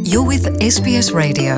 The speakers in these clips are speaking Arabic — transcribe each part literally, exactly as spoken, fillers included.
You're with إس بي إس Radio.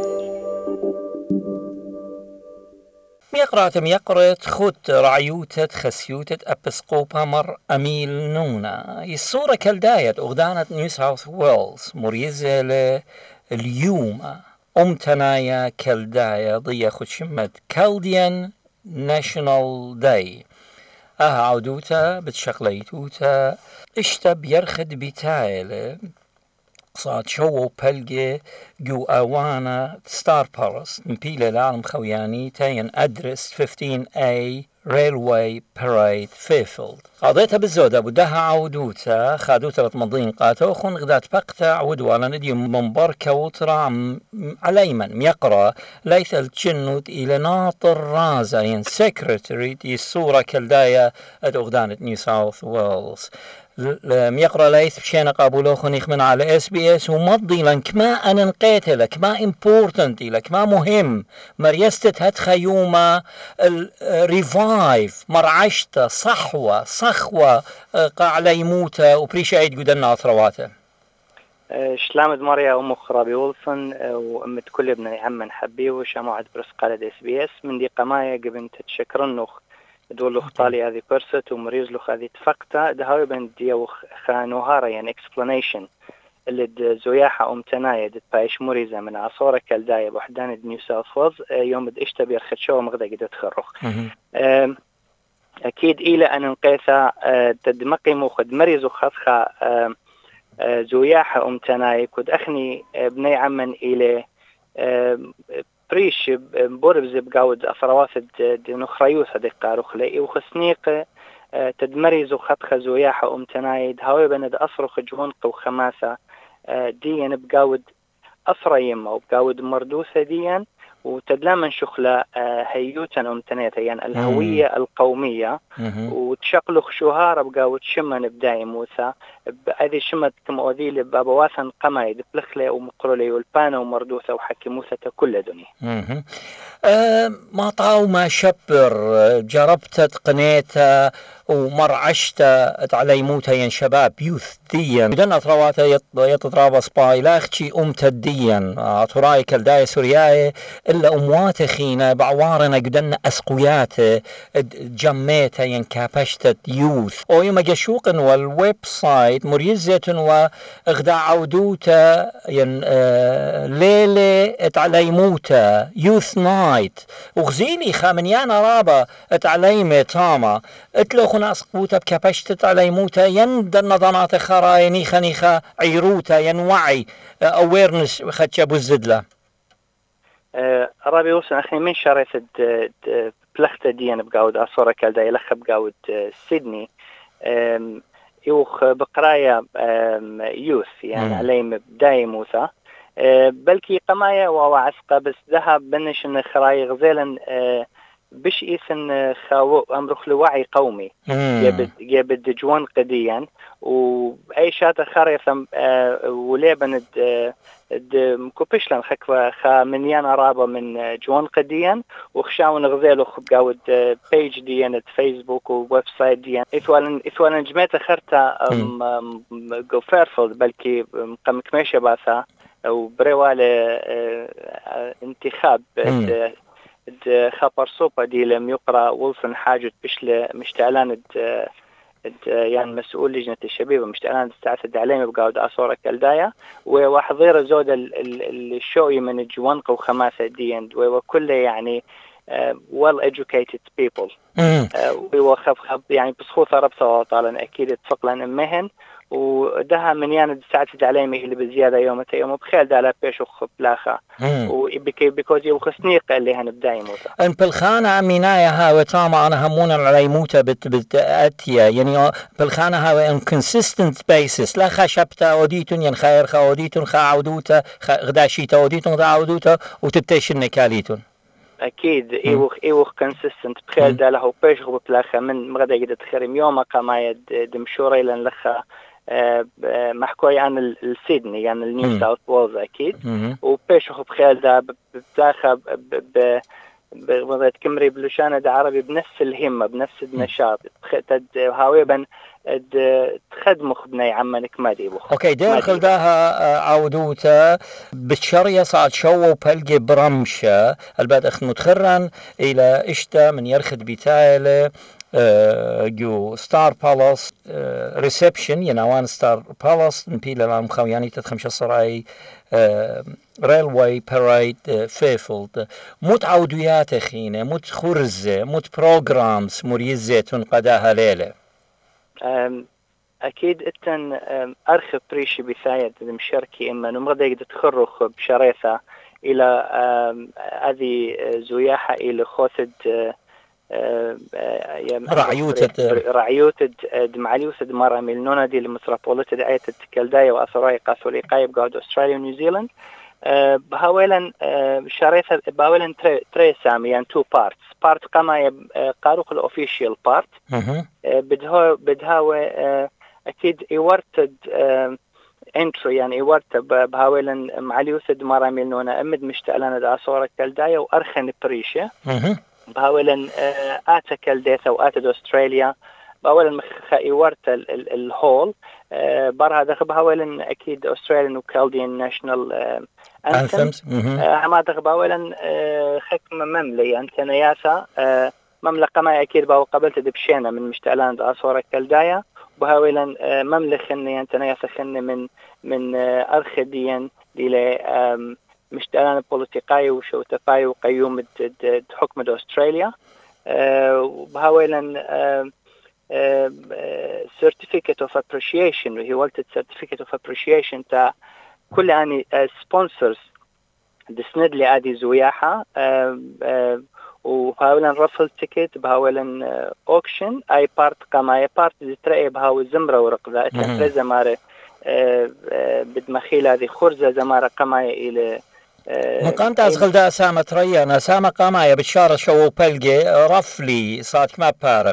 ميقرات ميقرت خد رعيوتة خسيوتة أبسقوبا مر أميل نونا الصورة كالداية أغدانة نيو ساوث ويلز مريزة اليوم أمتنايا كالداية ضيا خدشمت كالديان ناشونال داي أها عودوتا بتشغليتوتا اشتا بيرخد بتايل صاد شو بلجي جو أوانا ستار بالاس نبيل العالم خوياني تاين أدرس خمستاشر إيه ريلواي بارايد فيفيلد قضيتها بالزودة بدها عودوتا خادوتا لتمضين قاتو خون غدات بقتا عودوا على ندي منبر كوترا عليمن ميقرا ليث الجنود إلى ناطر رازا ين سكرتري دي الصورة كالداية أدوغدانة نيو ساوث ويلز ميقرأ ليث بشينا قابلو خنيخ من على إس بي إس ومضي لنك ما أنا نقيت لك ما important لك ما مهم مريستت هات خيومة الريفايف مرعشتة صحوة صخوة قاعلة يموتة وبريشايد قدنا أطرواته شلامد ماريا أم خرابي وولفن وأمت كل ابن عمن حبي وشامعد برس قالة إس بي إس من دي قماية قبل تتشكرنه دول لو خطالي هذه برست ومريز لو هذه تفقتا ده هاي بن ديو خانوهارا يعني explanation اللي زوياحة أمتناية دت بايش مريزة من عصورة كالداية بوحدان نيو ساوث ويلز يوم د إشتا بيرخدشوا مغدا قد تخرخ أكيد إلى أن نقيثا تدمقي موخد مريز وخذخا زوياحة أمتناية كود أخني بني عمن إلى بريش بوربز بقاود أفروات نخريوث هذه قاروخ لي وخسنيق تدمريز وخطخ زوياحة أمتنايد هاوي بند أصرخ جونق وخماسة ديان بقاود أفريم أو بقاود مردوثة ديان وتدلامن شخلة هيوتا أمتنايت يعني الهوية القومية وتشقلخ شهارة بقاود شمن بداي موسى هذه شمت كم أذيل بابواسا قمايد بلخلة ومقرولي والبانة ومردوثة وحكي موسى كل دنيا أه ما طاو ما شبر جربت قنيته ومرعشته على يموتها ين شباب يوث ديا بدنا اطرواته يتطرابص باي لاختي امتديا اطراي كالداي سورياي الا امواته خينا بعوارنا قدنا اسقوياته جميته ين كابشتت يوث او يوم جشوق والويب سايت مريزة واغدا عودوته ين آه ليلة على يموته يوث نايت وغزيني خامنيانا رابا اتعليمي تاما اتلو خنا اسقوتا بكابشتت على موتا ين در نظانات خراي نيخا نيخا عيروتا ين وعي اويرنس خدش ابو الزدلة أه رابي وسن اخي من شريت بلخت ديان بقاود اصورة كالدا يلخ بقاود سيدني يوخ بقرايا يوث يعني عليم بداية موسى أه بلكي قمايا وعسقة بس ذهب بنش ان خراي غزيلا أه بش إيثن خاو أمرخ لوعي قومي جابد جابد جوان قديا وأي شات خريثم أه وليبن د د مكوبشلن خكوا خا من يانا رابا من جوان قديا وخشاون غزيلو خبقاود بيج ديان فيسبوك وويب سايت ديان إثوالن إثوالن جمعت خرتا جو فيرفولد بلكي مكمشة باسا وبريوالي أه انتخاب خبر صوبة دي لم يقرأ وولفن حاجة بشلة مشتعلان يعني مسؤول لجنة الشبيبة مشتعلان تستعثد عليهم بقاود أصورة كالدايا وحضير زود الشوي من الجوانق وخماسة دي وكله يعني well educated people وخف خب يعني بسخوثة ربطة طالا أكيد اتفقلن مهن ودها من يعني ساعتد عليهم اللي بزيادة يوم يوم بخيل دالا بيش وخب لاخا وبكي بيكوزي وخسنيق اللي هنبداي موتا ان بالخانة عمينايا ها وطاما انا همونا على موتا بت بتأتيا يعني بالخانة ها ان consistent basis لا خشبتا وديتون ين خير خا وديتون خا عودوتا غداشيتا وديتون غدا عودوتا وتبتيش النكاليتون أكيد إيوخ إيوخ consistent بخيل داله وبيش غب بلاخا من مغدا يقدر تخرم يوم قماية دمشوري لن لخا أه محكوي عن السيدني يعني النيو ساوث ويلز أكيد وبيش غب بخيل دا بلاخا ب ب كمري بلوشانة دا عربي بنفس الهمة بنفس النشاط تد هاوي بن تخدمخ بني عمنك ما دي بخ اوكي دير خلداها عودوتا بتشرية صعد شو بلقي برمشة البعد اخ متخرن الى اشتا من يرخد بتايله جو ستار بالاس ريسبشن ينوان ستار بالاس نبيل الان خوياني تدخمش الصراي ريلوي بارايد فيفلد موت عوديات اخينا موت خرزة موت بروغرامز مريزة قداها ليلة أكيد إتن أرخب بريشي بثاية المشاركي إما نمرض يقدر تخرخ بشريثة إلى هذه زوياحة إلى خوثد رعيوتة رعيوتة دمعليوثة دمارة ميلنونا دي المترابوليت دعاية الكلداية وأثراء قاثولي قايب قاعد أستراليا ونيوزيلاند بهاولا شريثة بهاولا تري سامي يعني تو بارتس بارت قما قاروخ الأوفيشيال بارت بدها بدها أكيد يورتد انتري يعني يورتد بهاولا معليوثة دمارة ميلنونا أمد مشتعلنا دا صورة كلداية وأرخن بريشة بهاولا آتا كالديثا وآتا أستراليا بهاولا مخي ورت الهول برها دخل بهاولا أكيد أستراليان وكالديان ناشنال أنثمز هما دخل بهاولا حكم مملي أنتنا ياسا مملكة ما أكيد بهاو قبلت دبشينا من مشتعلان دا صورة كالدايا بهاولا مملكة خني أنتنا ياسا خني من من أرخديا دي مشتعلان بوليتيقاي وشوتفاي وقيوم حكم أستراليا وبهاولا certificate of appreciation وهي ولتت certificate of appreciation تا كل أني sponsors دسند لي عادي زوياحة وبهاولا رفل تيكت بهاولا auction أي بارت كما أي بارت ترأي بهاو الزمرة ورقضاء اتنفر زمارة بدمخيل هذه خرزة زمارة كما إلى من قامت أزغل دا سامة ريانا سامة قامايا بتشارة شو بلقي رفلي صارت ما بارق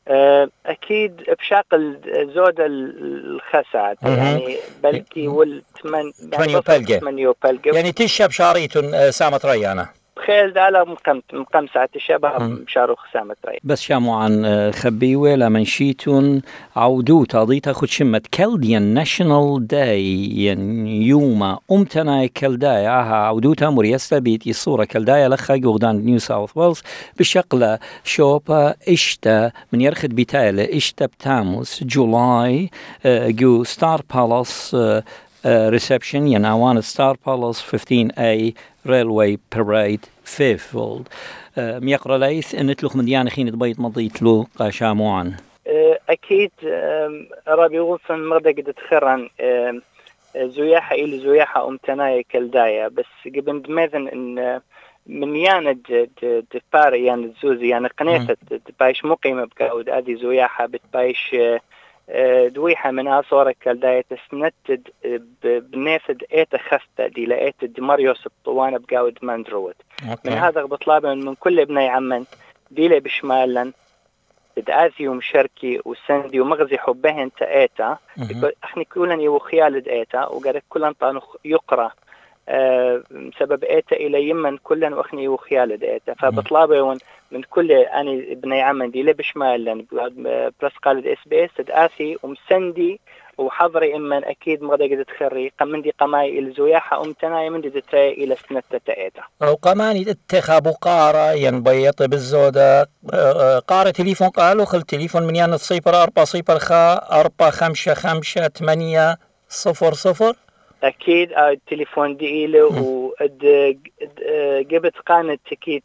أكيد بشاقل زود الخسعة يعني بلكي والثمن ثمانية بلقي يعني تشاب شاريتون سامة ريانا بخيل دالا مقام مقام ساعة الشباب مشاروخ سامة ري بس شامو عن خبيوة لمن شيتون عودو تاضيتا خد شمت كالديان ناشنال داي يعني يوما امتنا كالداي عها عودوتا مريستا بيت الصورة كالداي لخا قغدان نيو ساوث ويلز بشقلة شوبا اشتا من يرخد بتايلة اشتا بتاموس جولاي جو ستار بالاس ريسبشن يناوان ستار بالاس خمستاشر إيه ريلوي باريد فيفلد ميقرأ ليث ان تلوخ من ديان خين تبيت مضيت له قاشاموعا اكيد رابي غوثن مغدا قد تخرن زوياحة إلي زوياحة امتناية كالداية بس قبل دماذن ان من ياند دفاري يعني زوزي يعني قنيفة بايش مقيمة بقاود ادي زوياحة بتبايش دويحة منها صورة كالداية تسنتد بنافد ايتا خستة دي لأيتا مريوس الطوانة بقاود ماندروت من هذا بطلابا من كل ابني عمن دي لي بشمالا تدعاثي ومشاركي وسندي ومغزي حبهن تأيتا احنا كلنا يو خيال ايتا وقالت كلنا طانو يقرأ أه سبب ايتا الى يمن كلنا واخني يو خيال ايتا فبطلابا من كل أنا ابني عمن دي لبش مالا بلس قالد اس بي اس تدعاثي ومسندي وحضري إما أكيد مغدا قد تخري قمن دي قماي الزوياحة أمتناي من دي تتري إلى سنة تتأيتا أو قماني اتخابوا قارة ينبيط بالزودة قارة تليفون قالوا خل تليفون من يانا صيبر أربع صيبر خا أربع خمسة خمسة ثمانية صفر صفر أكيد التليفون دي إلي وقبت قانة تكيت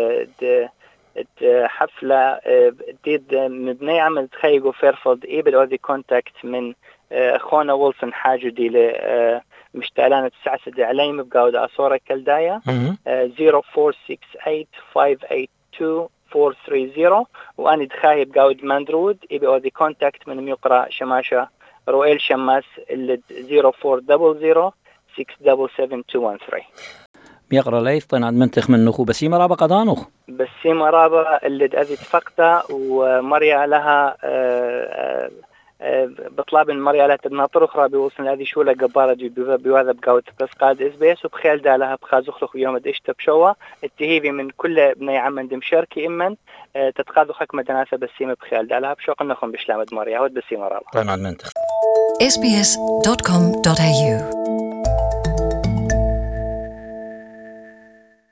حفلة ديد مبني عمل تخيقوا فيرفولد إيبل أو دي كونتاكت من أخونا وولسون حاجة دي لمشتعلانة تسعة سدي عليم بقاود أصورة كالداية زيرو فور سيكس ايت فايف ايت تو فور ثري زيرو وأنا دخاهي بقاود ماندرود إيبل أو دي كونتاكت من ميقرأ شماشة رويل شماس اللي زيرو فور دبل زيرو سيكس دبل سفن تو ون ثري يقرأ ليث طناد منتخ من نخو بسيمة رابا قضانوخ بسيمة رابا اللي أذي تفقتها ومريا لها بطلاب المريالات الناطر أخرى بوصل هذه شولة جبارة بوهذا بقاوة بس قاد إس بي إس وبخيال دالها بخازخلخ بيوم دشت بشوا التهيبي من كل بني عمن دمشاركي إمن تتخاذوا خك مدناسة بسيمة بخيال دالها بشوق نخم بشلامد مريا ود بسيمة رابع قناة منتخ إس بي إس دوت كوم دوت إيه يو